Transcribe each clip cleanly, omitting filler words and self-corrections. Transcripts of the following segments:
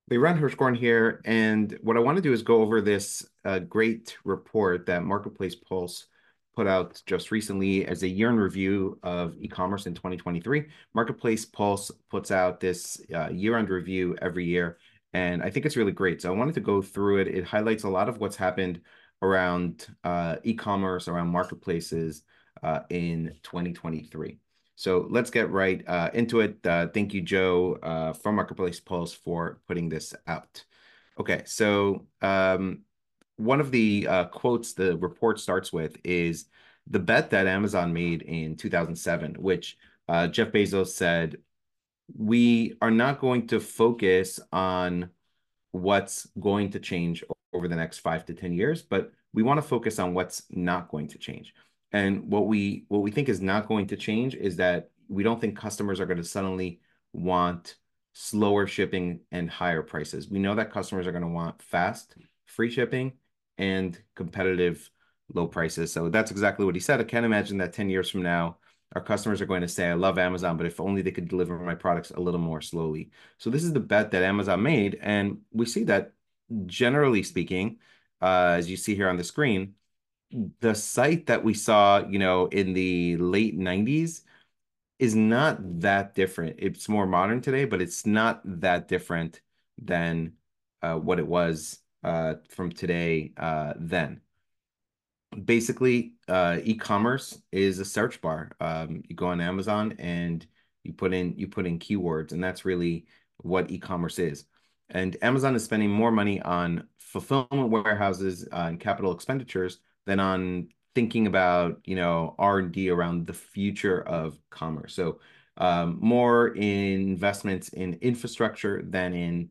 They run Hirschhorn here, and what I want to do is go over this great report that Marketplace Pulse put out just recently as a year in review of e-commerce in 2023. Marketplace Pulse puts out this year-end review every year, and I think it's really great. So I wanted to go through it. It highlights a lot of what's happened around e-commerce, around marketplaces in 2023. So let's get right into it. Thank you, Joe, from Marketplace Pulse for putting this out. Okay, so one of the quotes the report starts with is the bet that Amazon made in 2007, which Jeff Bezos said, we are not going to focus on what's going to change over the next 5 to 10 years, but we want to focus on what's not going to change. And what we think is not going to change is that we don't think customers are going to suddenly want slower shipping and higher prices. We know that customers are going to want fast, free shipping and competitive low prices. So that's exactly what he said. I can't imagine that 10 years from now, our customers are going to say, I love Amazon, but if only they could deliver my products a little more slowly. So this is the bet that Amazon made, and we see that generally speaking, as you see here on the screen, the site that we saw, in the late 90s is not that different. It's more modern today, but it's not that different than what it was from today then. Basically, e-commerce is a search bar. You go on Amazon and you put in keywords, and that's really what e-commerce is. And Amazon is spending more money on fulfillment warehouses and capital expenditures than on thinking about, R&D around the future of commerce. So, more investments in infrastructure than in,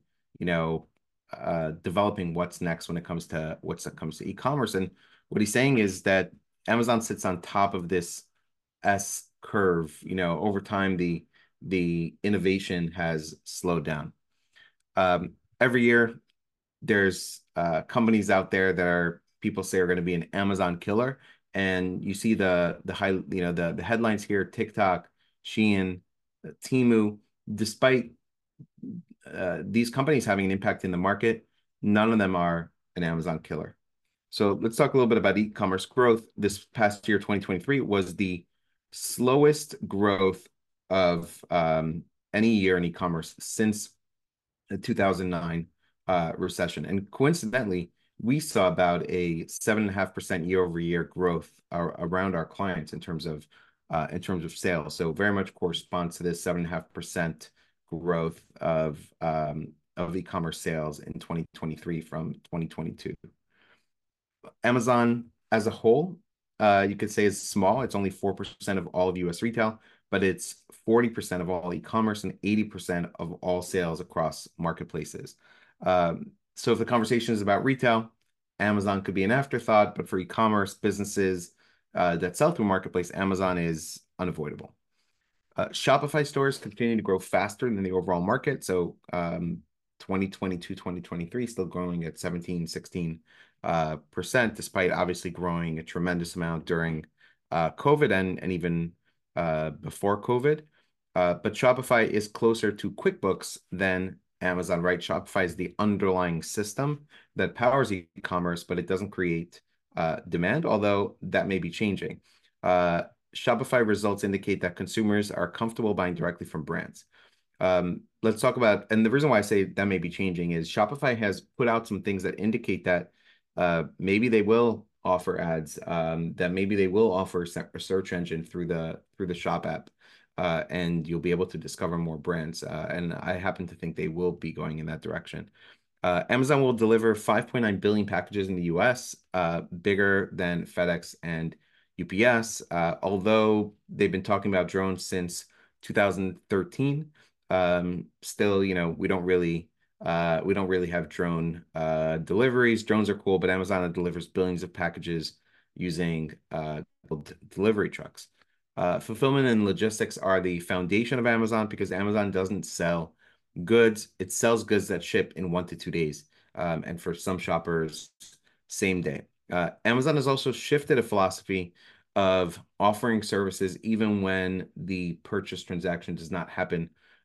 developing what's next when it comes to e-commerce. And what he's saying is that Amazon sits on top of this S curve. Over time, the innovation has slowed down. Every year, there's companies out there that people say are going to be an Amazon killer, and you see the headlines here: TikTok, Shein, Temu. Despite these companies having an impact in the market, none of them are an Amazon killer. So let's talk a little bit about e-commerce growth. This past year, 2023, was the slowest growth of any year in e-commerce since the 2009 recession. And coincidentally, we saw about a 7.5% year over year growth around our clients in terms of sales. So very much corresponds to this 7.5% growth of e-commerce sales in 2023 from 2022. Amazon as a whole, you could say is small. It's only 4% of all of US retail, but it's 40% of all e-commerce and 80% of all sales across marketplaces. So if the conversation is about retail, Amazon could be an afterthought, but for e-commerce businesses that sell through marketplace, Amazon is unavoidable. Shopify stores continue to grow faster than the overall market. So 2022, 2023, still growing at 17, 16%, despite obviously growing a tremendous amount during COVID and even before COVID. But Shopify is closer to QuickBooks than Amazon, right? Shopify is the underlying system that powers e-commerce, but it doesn't create demand, although that may be changing. Shopify results indicate that consumers are comfortable buying directly from brands. Let's talk about, and the reason why I say that may be changing is Shopify has put out some things that indicate that maybe they will offer ads, that maybe they will offer a search engine through the Shop app, and you'll be able to discover more brands. And I happen to think they will be going in that direction. Amazon will deliver 5.9 billion packages in the US, bigger than FedEx and UPS, although they've been talking about drones since 2013. Still, we don't really have drone deliveries. Drones are cool, but Amazon delivers billions of packages using delivery trucks. Fulfillment and logistics are the foundation of Amazon because Amazon doesn't sell goods. It sells goods that ship in 1 to 2 days. And for some shoppers, same day. Amazon has also shifted a philosophy of offering services even when the purchase transaction does not happen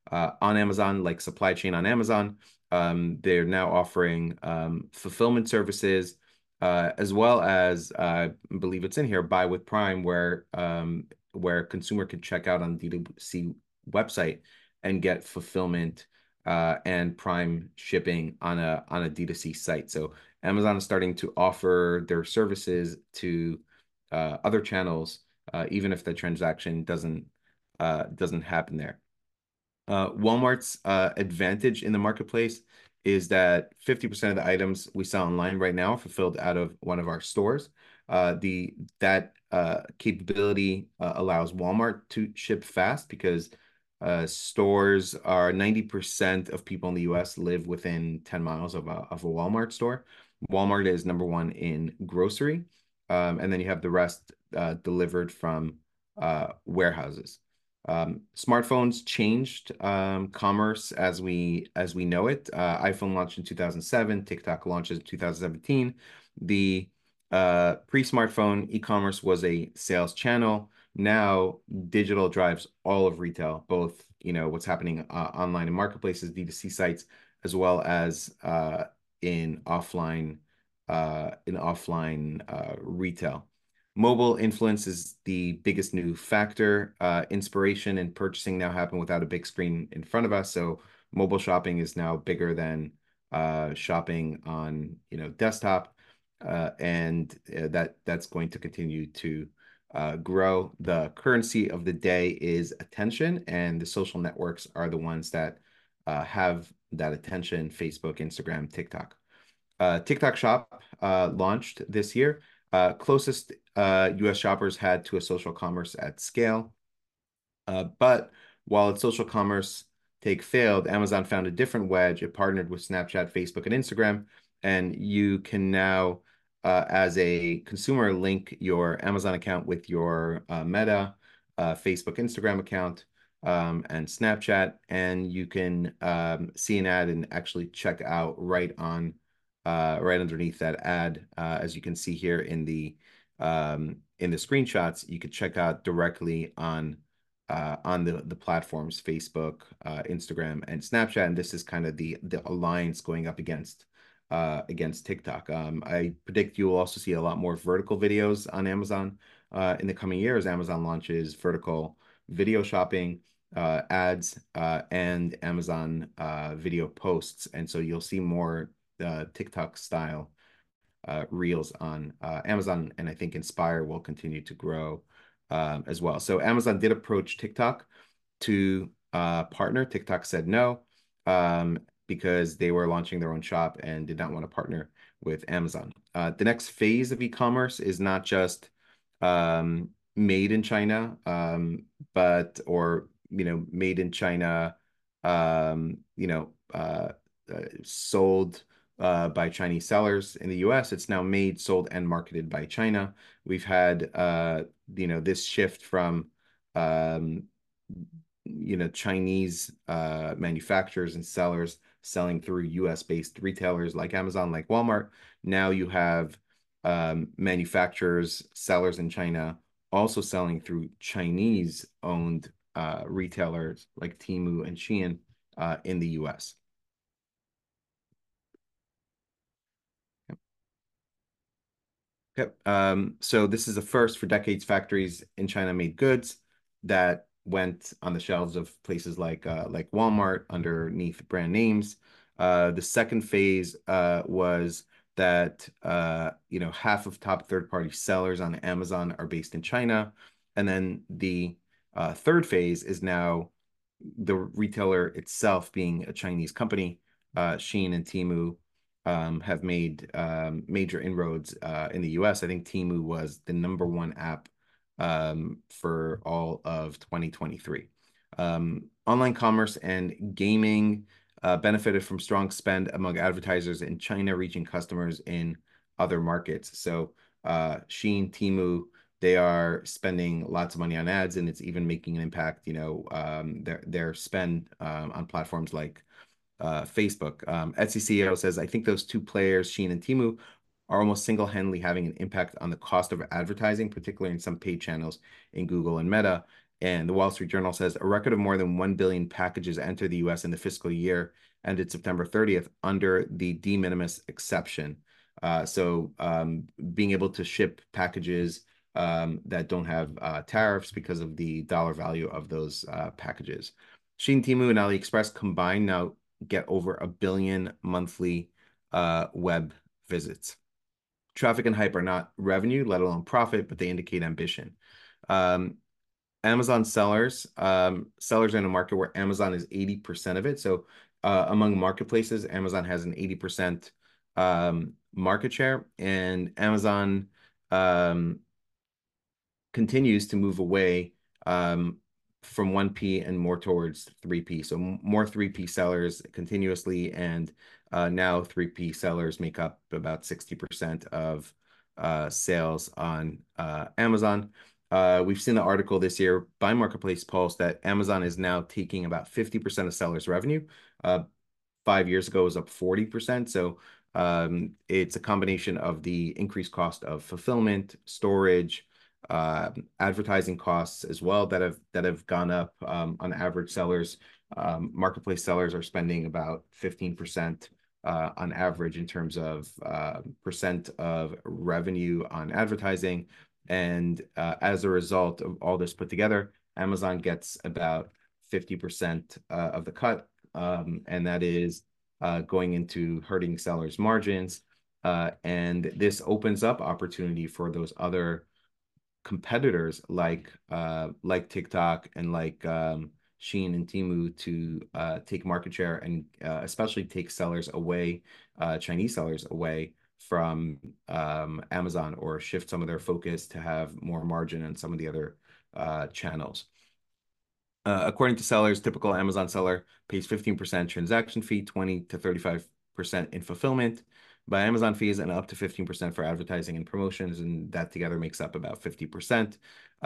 on Amazon, like supply chain on Amazon. They're now offering fulfillment services, as well as I believe it's in here, Buy with Prime, where consumer can check out on D2C website and get fulfillment and Prime shipping on a D2C site. So Amazon is starting to offer their services to other channels, even if the transaction doesn't happen there. Walmart's advantage in the marketplace is that 50% of the items we sell online right now are fulfilled out of one of our stores. The that capability allows Walmart to ship fast because stores are 90% of people in the US live within 10 miles of a Walmart store. Walmart is number one in grocery, and then you have the rest delivered from warehouses. Smartphones changed commerce as we know it. iPhone launched in 2007, TikTok launched in 2017. The pre-smartphone e-commerce was a sales channel. Now digital drives all of retail, both what's happening online in marketplaces, D2C sites, as well as in offline retail. Mobile influence is the biggest new factor. Inspiration and purchasing now happen without a big screen in front of us. So mobile shopping is now bigger than shopping on desktop, and that's going to continue to grow. The currency of the day is attention, and the social networks are the ones that have that attention: Facebook, Instagram, TikTok. TikTok Shop launched this year. Closest US shoppers had to a social commerce at scale. But while its social commerce take failed, Amazon found a different wedge. It partnered with Snapchat, Facebook, and Instagram, and you can now, as a consumer, link your Amazon account with your Meta, Facebook, Instagram account, and Snapchat, and you can see an ad and actually check out right underneath that ad. As you can see here in the screenshots, you could check out directly on the platforms, Facebook, Instagram, and Snapchat. And this is kind of the alliance going up against TikTok. I predict you will also see a lot more vertical videos on Amazon in the coming years. Amazon launches vertical video shopping ads and Amazon video posts, and so you'll see more TikTok style reels on Amazon, and I think Inspire will continue to grow as well. So Amazon did approach TikTok to partner. TikTok said no because they were launching their own shop and did not want to partner with Amazon. The next phase of e-commerce is not just made in China, but or made in China, sold by Chinese sellers in the US. It's now made, sold, and marketed by China. We've had this shift from um, Chinese manufacturers and sellers selling through US-based retailers like Amazon, like Walmart. Now you have manufacturers, sellers in China also selling through Chinese-owned retailers like Temu and Shein in the US. Yep. So this is a first for decades. Factories in China made goods that went on the shelves of places like Walmart underneath brand names. The second phase was that half of top third-party sellers on Amazon are based in China, and then the third phase is now the retailer itself being a Chinese company. Shein and Temu have made major inroads in the US. I think Temu was the number one app for all of 2023. Online commerce and gaming benefited from strong spend among advertisers in China, reaching customers in other markets. So Shein, Temu, they are spending lots of money on ads, and it's even making an impact, their spend on platforms like Facebook. Etsy CEO says, I think those two players, Shein and Temu, are almost single-handedly having an impact on the cost of advertising, particularly in some paid channels in Google and Meta. And the Wall Street Journal says a record of more than 1 billion packages enter the US in the fiscal year ended September 30th under the de minimis exception. Being able to ship packages that don't have tariffs because of the dollar value of those packages. Shein, Temu, and AliExpress combined now get over 1 billion monthly web visits. Traffic and hype are not revenue, let alone profit, but they indicate ambition. Amazon sellers in a market where Amazon is 80% of it. So among marketplaces, Amazon has an 80% market share, and Amazon continues to move away from 1P and more towards 3P. So more 3P sellers continuously, and now 3P sellers make up about 60% of sales on Amazon. We've seen the article this year by Marketplace Pulse that Amazon is now taking about 50% of sellers' revenue. 5 years ago, it was up 40%. So it's a combination of the increased cost of fulfillment, storage, advertising costs as well that have gone up. On average, marketplace sellers are spending about 15% on average in terms of percent of revenue on advertising. And as a result of all this put together, Amazon gets about 50% of the cut, and that is going into hurting sellers' margins. And this opens up opportunity for those other competitors like TikTok and like Shein and Temu to take market share and especially take sellers away, Chinese sellers away from Amazon, or shift some of their focus to have more margin on some of the other channels. According to sellers, typical Amazon seller pays 15% transaction fee, 20 to 35% in fulfillment by Amazon fees, and up to 15% for advertising and promotions, and that together makes up about 50%.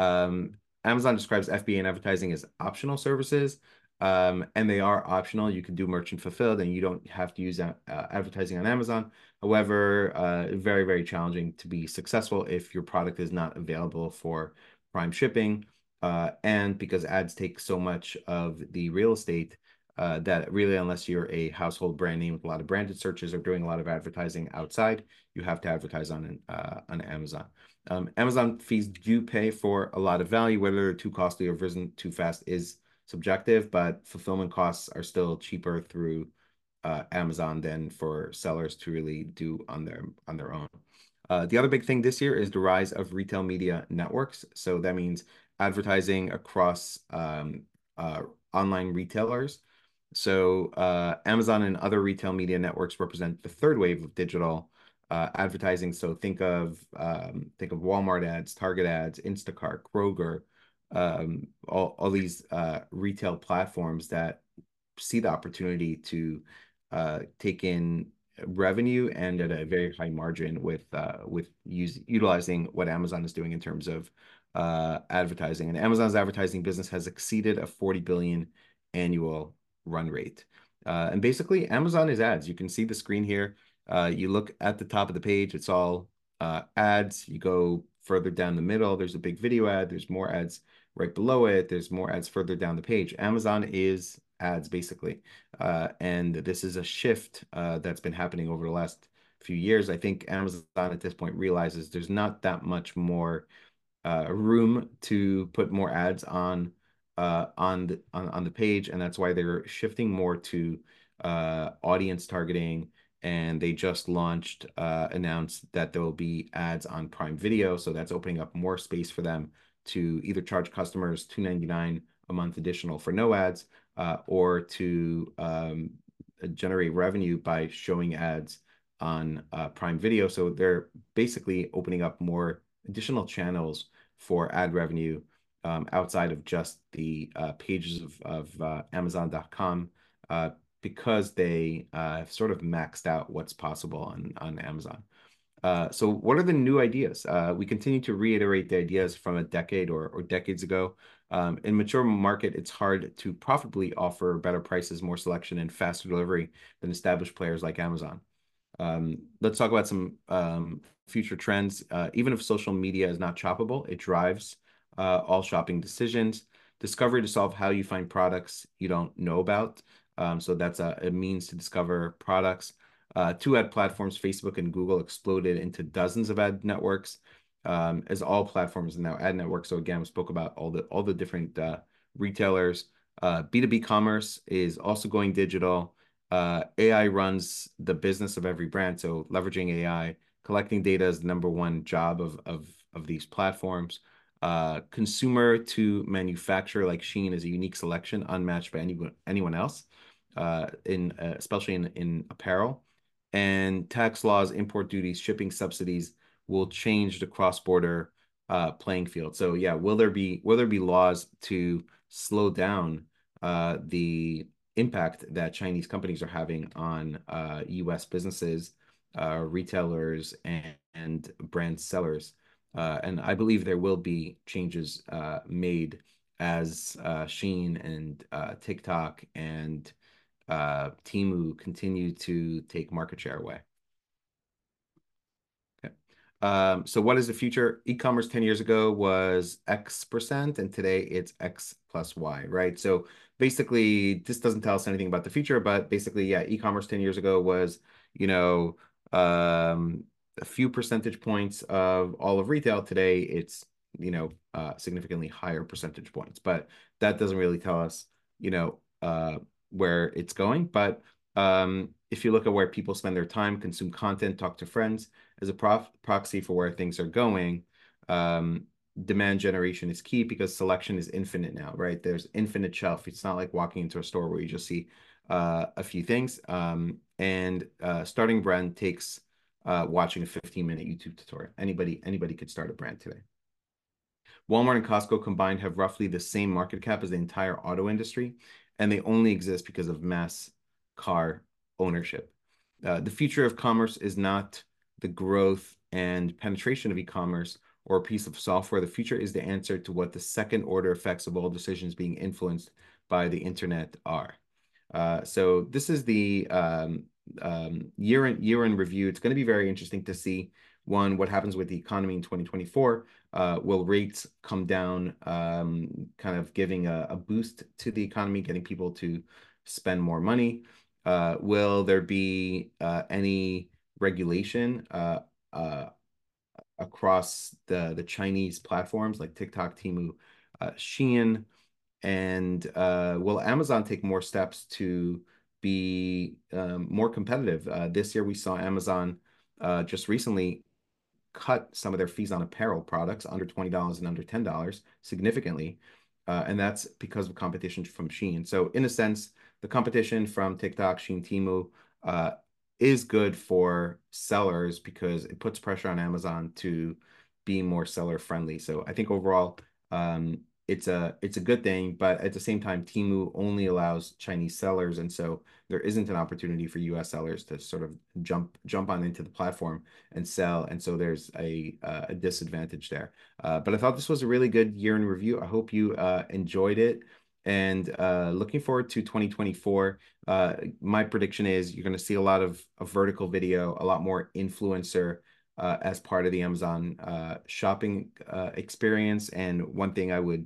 Amazon describes FBA and advertising as optional services, and they are optional. You can do merchant fulfilled, and you don't have to use advertising on Amazon. However, very, very challenging to be successful if your product is not available for Prime shipping, and because ads take so much of the real estate, that really, unless you're a household brand name with a lot of branded searches or doing a lot of advertising outside, you have to advertise on Amazon. Amazon fees do pay for a lot of value. Whether they're too costly or risen too fast is subjective, but fulfillment costs are still cheaper through Amazon than for sellers to really do on their own. The other big thing this year is the rise of retail media networks. So that means advertising across online retailers. So Amazon and other retail media networks represent the third wave of digital advertising. So think of Walmart ads, Target ads, Instacart, Kroger, all these retail platforms that see the opportunity to take in revenue and at a very high margin with utilizing what Amazon is doing in terms of advertising. And Amazon's advertising business has exceeded a 40 billion annual run rate. And basically, Amazon is ads. You can see the screen here. You look at the top of the page, it's all ads. You go further down the middle, there's a big video ad. There's more ads right below it. There's more ads further down the page. Amazon is ads, basically. And this is a shift that's been happening over the last few years. I think Amazon at this point realizes there's not that much more room to put more ads on the page, and that's why they're shifting more to audience targeting. And they just announced that there will be ads on Prime Video, so that's opening up more space for them to either charge customers $2.99 a month additional for no ads, or to generate revenue by showing ads on Prime Video. So they're basically opening up more additional channels for ad revenue outside of just the pages of Amazon.com, because they sort of maxed out what's possible on Amazon. So what are the new ideas? We continue to reiterate the ideas from a decade or decades ago. In mature market, it's hard to profitably offer better prices, more selection, and faster delivery than established players like Amazon. Let's talk about some future trends. Even if social media is not shoppable, it drives all shopping decisions. Discovery to solve how you find products you don't know about. So that's a means to discover products. Two ad platforms, Facebook and Google, exploded into dozens of ad networks, as all platforms are now ad networks. So again, we spoke about all the different retailers. B2B commerce is also going digital. AI runs the business of every brand. So leveraging AI, collecting data is the number one job of these platforms. Consumer to manufacturer like Shein is a unique selection, unmatched by anyone else, in especially in apparel. And tax laws, import duties, shipping subsidies will change the cross-border playing field. So yeah, will there be laws to slow down the impact that Chinese companies are having on U.S. businesses, retailers, and brand sellers? And I believe there will be changes made as Shein and TikTok and Temu continue to take market share away. Okay. So what is the future? E-commerce 10 years ago was X%, and today it's X plus Y, right? So basically, this doesn't tell us anything about the future, but basically, yeah, e-commerce 10 years ago was, you know, a few percentage points of all of retail. Today, it's, significantly higher percentage points, but that doesn't really tell us, you know, where it's going. But if you look at where people spend their time, consume content, talk to friends, as a proxy for where things are going, demand generation is key because selection is infinite now, right? There's infinite shelf. It's not like walking into a store where you just see a few things. And starting brand takes watching a 15-minute YouTube tutorial. Anybody could start a brand today. Walmart and Costco combined have roughly the same market cap as the entire auto industry, and they only exist because of mass car ownership. The future of commerce is not the growth and penetration of e-commerce or a piece of software. The future is the answer to what the second order effects of all decisions being influenced by the internet are. So this is the year in review. It's going to be very interesting to see, one, what happens with the economy in 2024. Will rates come down, kind of giving a boost to the economy, getting people to spend more money? Will there be any regulation across the Chinese platforms like TikTok, Temu, Shein? And will Amazon take more steps to be more competitive? This year, we saw Amazon just recently cut some of their fees on apparel products under $20 and under $10 significantly. And that's because of competition from Shein. So in a sense, the competition from TikTok, Shein, Temu is good for sellers because it puts pressure on Amazon to be more seller friendly. So I think overall, it's a good thing, but at the same time, Temu only allows Chinese sellers, and so there isn't an opportunity for U.S. sellers to sort of jump on into the platform and sell, and so there's a disadvantage there. But I thought this was a really good year in review. I hope you enjoyed it, and looking forward to 2024. My prediction is you're going to see a lot of vertical video, a lot more influencer as part of the Amazon shopping experience. And one thing I would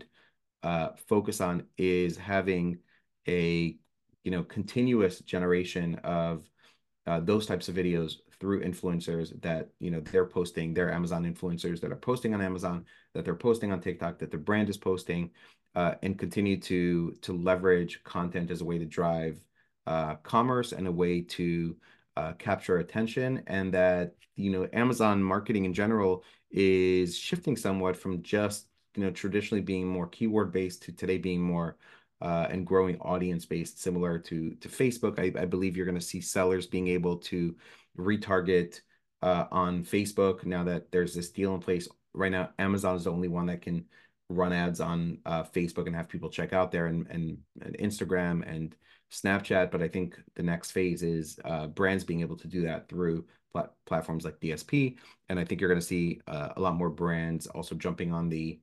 focus on is having a continuous generation of those types of videos through influencers that they're posting, they're Amazon influencers that are posting on Amazon, that they're posting on TikTok, that their brand is posting, and continue to leverage content as a way to drive commerce and a way to capture attention. And that Amazon marketing in general is shifting somewhat from just traditionally being more keyword based to today being more and growing audience based, similar to Facebook. I believe you're going to see sellers being able to retarget on Facebook now that there's this deal in place. Right now, Amazon is the only one that can run ads on Facebook and have people check out there, and Instagram and Snapchat. But I think the next phase is brands being able to do that through platforms like DSP. And I think you're going to see a lot more brands also jumping on the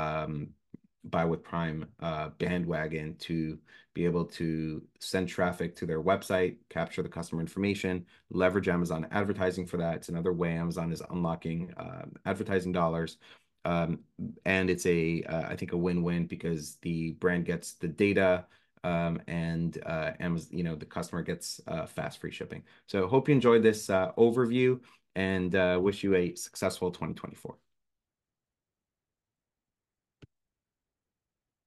Buy with Prime bandwagon to be able to send traffic to their website, capture the customer information, leverage Amazon advertising for that. It's another way Amazon is unlocking advertising dollars. And it's I think a win-win because the brand gets the data, and the customer gets fast free shipping. So hope you enjoyed this overview, and wish you a successful 2024.